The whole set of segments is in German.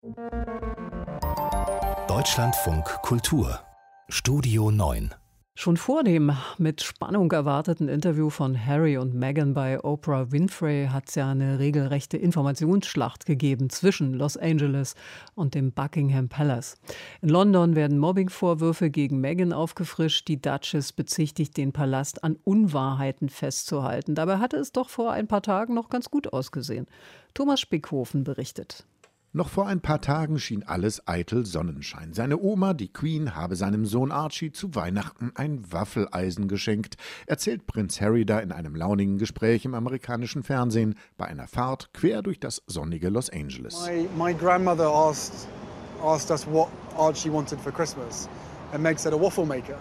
Deutschlandfunk Kultur Studio 9. Schon vor dem mit Spannung erwarteten Interview von Harry und Meghan bei Oprah Winfrey hat es ja eine regelrechte Informationsschlacht gegeben zwischen Los Angeles und dem Buckingham Palace. In London werden Mobbingvorwürfe gegen Meghan aufgefrischt. Die Duchess bezichtigt den Palast, an Unwahrheiten festzuhalten. Dabei hatte es doch vor ein paar Tagen noch ganz gut ausgesehen. Thomas Spickhofen berichtet. Noch vor ein paar Tagen schien alles eitel Sonnenschein. Seine Oma, die Queen, habe seinem Sohn Archie zu Weihnachten ein Waffeleisen geschenkt, erzählt Prinz Harry da in einem launigen Gespräch im amerikanischen Fernsehen bei einer Fahrt quer durch das sonnige Los Angeles. My grandmother asked us what Archie wanted for Christmas, and Meg said a waffle maker.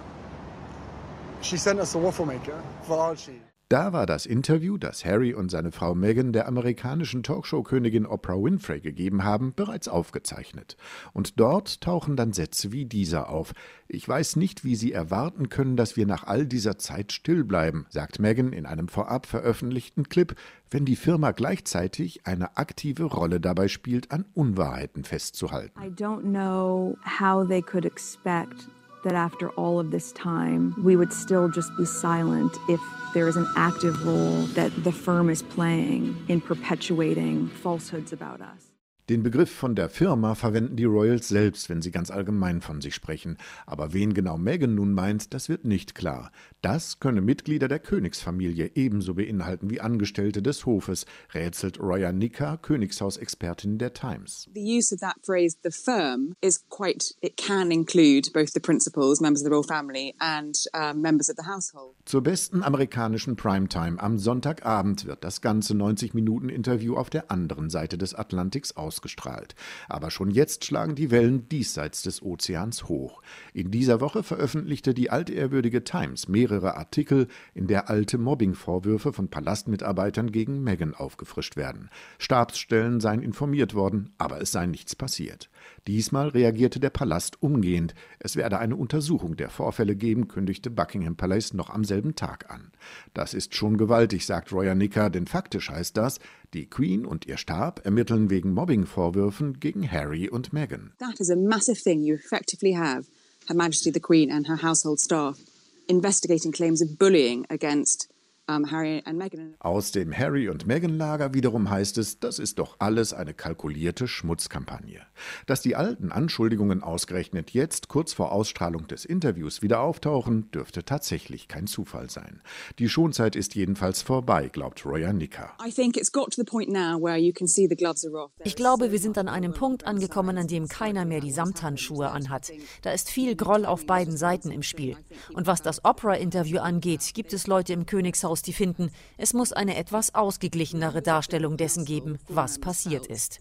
She sent us a waffle maker for Archie. Da war das Interview, das Harry und seine Frau Meghan der amerikanischen Talkshow-Königin Oprah Winfrey gegeben haben, bereits aufgezeichnet. Und dort tauchen dann Sätze wie dieser auf. Ich weiß nicht, wie Sie erwarten können, dass wir nach all dieser Zeit still bleiben, sagt Meghan in einem vorab veröffentlichten Clip, wenn die Firma gleichzeitig eine aktive Rolle dabei spielt, an Unwahrheiten festzuhalten. I don't know how they could expect that after all of this time, we would still just be silent if there is an active role that the firm is playing in perpetuating falsehoods about us. Den Begriff von der Firma verwenden die Royals selbst, wenn sie ganz allgemein von sich sprechen. Aber wen genau Meghan nun meint, das wird nicht klar. Das könne Mitglieder der Königsfamilie ebenso beinhalten wie Angestellte des Hofes, rätselt Roya Nikkhah, Königshausexpertin der Times. The use of that phrase, the firm, it can include both the principals, members of the royal family, and members of the household. Zur besten amerikanischen Primetime am Sonntagabend wird das ganze 90-Minuten-Interview auf der anderen Seite des Atlantiks ausgestrahlt. Aber schon jetzt schlagen die Wellen diesseits des Ozeans hoch. In dieser Woche veröffentlichte die altehrwürdige Times mehrere Artikel, in der alte Mobbingvorwürfe von Palastmitarbeitern gegen Meghan aufgefrischt werden. Stabsstellen seien informiert worden, aber es sei nichts passiert. Diesmal reagierte der Palast umgehend. Es werde eine Untersuchung der Vorfälle geben, kündigte Buckingham Palace noch am selben Tag an. Das ist schon gewaltig, sagt Roya Nikkhah, denn faktisch heißt das, die Queen und ihr Stab ermitteln wegen Mobbingvorwürfen gegen Harry und Meghan. That is a massive thing. You effectively have Her Majesty the Queen and her household staff investigating claims of bullying against Harry and Meghan. Aus dem Harry- und Meghan-Lager wiederum heißt es, das ist doch alles eine kalkulierte Schmutzkampagne. Dass die alten Anschuldigungen ausgerechnet jetzt, kurz vor Ausstrahlung des Interviews, wieder auftauchen, dürfte tatsächlich kein Zufall sein. Die Schonzeit ist jedenfalls vorbei, glaubt Roya Nikkhah. Ich glaube, wir sind an einem Punkt angekommen, an dem keiner mehr die Samthandschuhe anhat. Da ist viel Groll auf beiden Seiten im Spiel. Und was das Oprah-Interview angeht, gibt es Leute im Königshaus, die finden, es muss eine etwas ausgeglichenere Darstellung dessen geben, was passiert ist.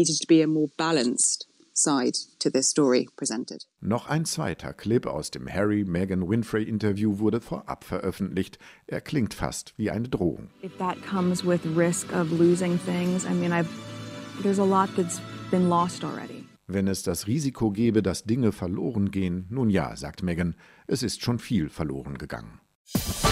Noch ein zweiter Clip aus dem Harry-Meghan-Winfrey-Interview wurde vorab veröffentlicht. Er klingt fast wie eine Drohung. If that comes with risk of losing things, there's a lot that's been lost already. Wenn es das Risiko gäbe, dass Dinge verloren gehen, nun ja, sagt Meghan, es ist schon viel verloren gegangen.